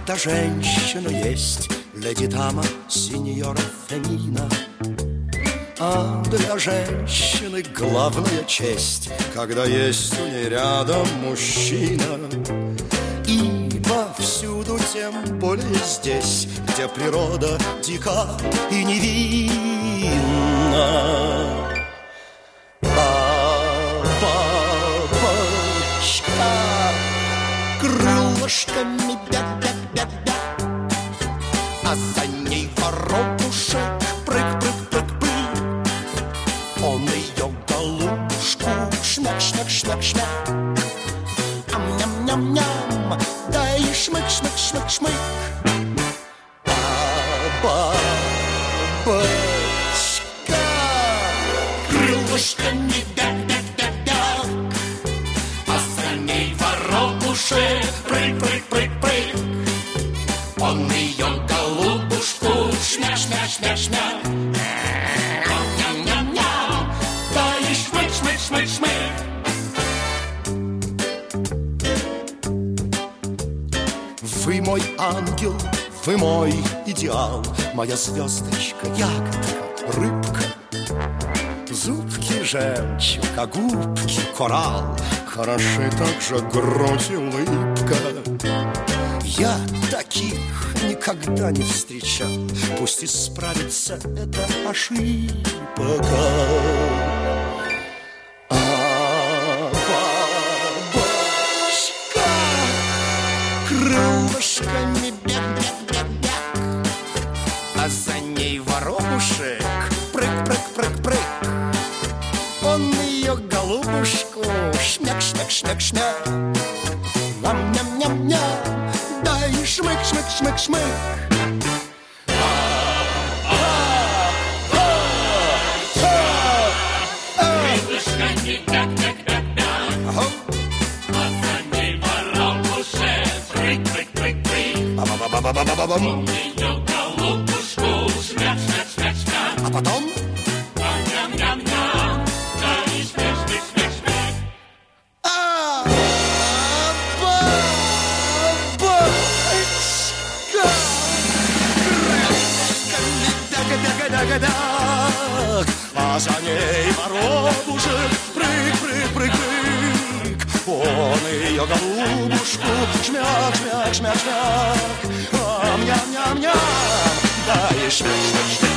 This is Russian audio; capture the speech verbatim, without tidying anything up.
когда женщина есть леди дама, сеньора Фемина. А для женщины главная честь, когда есть у ней рядом мужчина. Ибо всюду, тем более здесь, где природа дика и невинна, бабочка крылышками бя-бя-бя-бя, а за ней воробушек прыг-прыг-прыг-прыг. Он ее голубушку шмяк-шмяк-шмяк-шмяк, ам-ням-ням-ням, да и шмык-шмык-шмык-шмык. Бабочка крылышками бя-бя-бя-бя, а за ней воробушек прыг-прыг-прыг-прыг. Он ее голубушку шмяк-шмяк-шмяк-шмяк, ням-ням-ням, да и шмык-шмык-шмык-шмык. Вы мой ангел, вы мой идеал, моя звездочка, ягодка, рыбка. Зубки жемчуг, а губки коралл, хороши также грудь и улыбка. Я таких никогда не встречал, пусть исправится эта ошибка. Крылышками бяк-бяк-бяк-бяк, а за ней воробушек прыг-прыг-прыг-прыг. Он ее голубушку шмяк-шмяк-шмяк-шмяк, ням-ням-ням-ням, да и шмык-шмык-шмык-шмык. Крылышками бяк-бяк-бяк-бяк, а за ней воробушек прыг-прыг-прыг-прыг. Ба-ба-ба-ба-ба-ба-бам. Он ее голубушку шмяк-шмяк-шмяк-шмяк, А потом ням-ням-ням, да и шмык-шмык-шмык-шмык. а бабочка крылышками дага-дага-дага-даг, а за ней воробушек прыг-прыг-прыг-прыг. Он ее голубушку шмяк-шмяк-шмяк-шмяк, ам-ням-ням-ням, да и шмяк-шмяк-шмяк.